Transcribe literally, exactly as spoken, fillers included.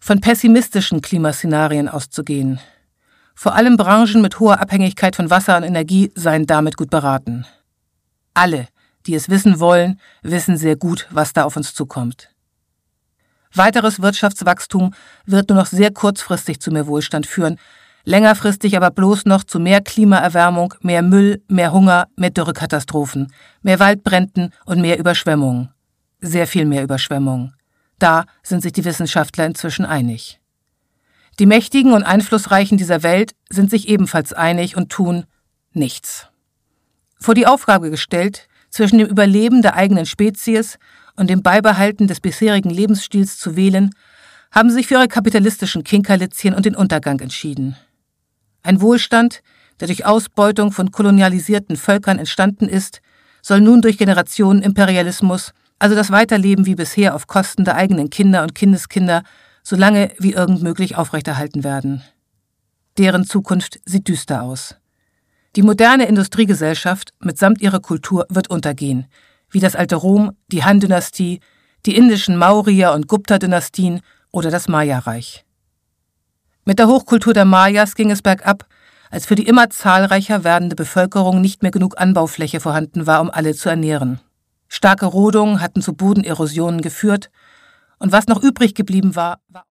von pessimistischen Klimaszenarien auszugehen. Vor allem Branchen mit hoher Abhängigkeit von Wasser und Energie seien damit gut beraten. Alle, die es wissen wollen, wissen sehr gut, was da auf uns zukommt. Weiteres Wirtschaftswachstum wird nur noch sehr kurzfristig zu mehr Wohlstand führen, längerfristig aber bloß noch zu mehr Klimaerwärmung, mehr Müll, mehr Hunger, mehr Dürrekatastrophen, mehr Waldbränden und mehr Überschwemmungen. Sehr viel mehr Überschwemmungen. Da sind sich die Wissenschaftler inzwischen einig. Die Mächtigen und Einflussreichen dieser Welt sind sich ebenfalls einig und tun nichts. Vor die Aufgabe gestellt, zwischen dem Überleben der eigenen Spezies und dem Beibehalten des bisherigen Lebensstils zu wählen, haben sie sich für ihre kapitalistischen Kinkerlitzchen und den Untergang entschieden. Ein Wohlstand, der durch Ausbeutung von kolonialisierten Völkern entstanden ist, soll nun durch Generationenimperialismus, also das Weiterleben wie bisher auf Kosten der eigenen Kinder und Kindeskinder, so lange wie irgend möglich aufrechterhalten werden. Deren Zukunft sieht düster aus. Die moderne Industriegesellschaft mitsamt ihrer Kultur wird untergehen, wie das alte Rom, die Han-Dynastie, die indischen Maurya- und Gupta-Dynastien oder das Maya-Reich. Mit der Hochkultur der Mayas ging es bergab, als für die immer zahlreicher werdende Bevölkerung nicht mehr genug Anbaufläche vorhanden war, um alle zu ernähren. Starke Rodungen hatten zu Bodenerosionen geführt, und was noch übrig geblieben war, war